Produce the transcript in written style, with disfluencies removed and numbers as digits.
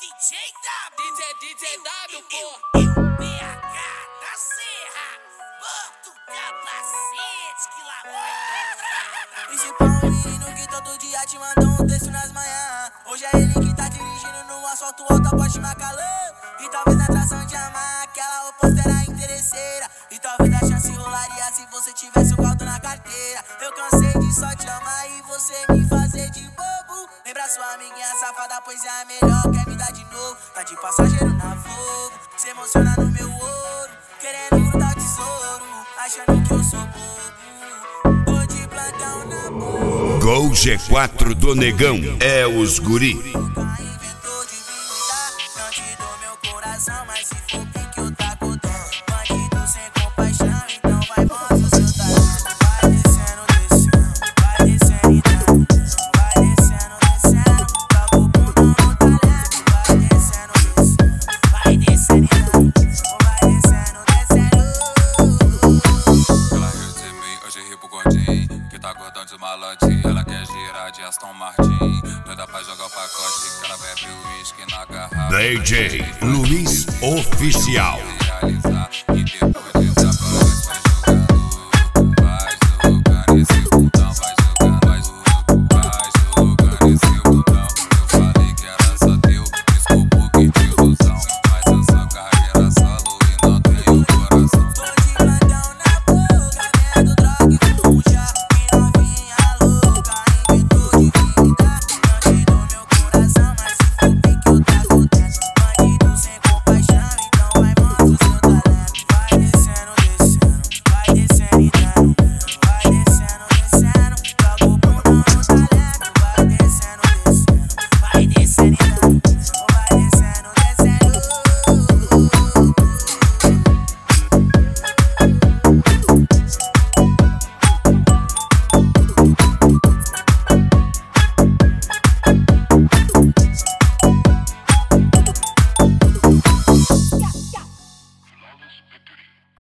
DJ W, pô. BH da Serra, Porto Capacete, que lá vai. Principal menino que todo dia te mandou um texto nas manhãs. Hoje é ele que tá dirigindo no asfalto alta Porsche Macalã. E talvez a atração de amar aquela oposta era interesseira. E talvez a chance rolaria se você tivesse o caldo na carteira. Eu cansei de só te amar e você me fazer de bobo. Lembra sua amiguinha safada, pois é a melhor, quer me dar de novo. Tá de passageiro na Volvo, se emociona no meu ouro, querendo grudar o tesouro, achando que eu sou bobo. Tô de plantão na boca. Gol G4 do Negão é os guri. Inventou de me cuidar, não te dou meu coração, mas se for pique eu taco dó. Bandido sem compaixão, então vai mostra o seu talento. Vai descendo, descendo, vai descendo então. Vai descendo, descendo, toca o bundão no talento. Vai descendo, descendo, vai descendo então. Vai descendo, descendo. Ela riu de mim, hoje ri pro gordinho que tá gordão de malote. Ela quer girar de Aston Martin, doida pra jogar o pacote, que ela bebe o uísque na garrafa. DJ Luiz Oficial. Realizar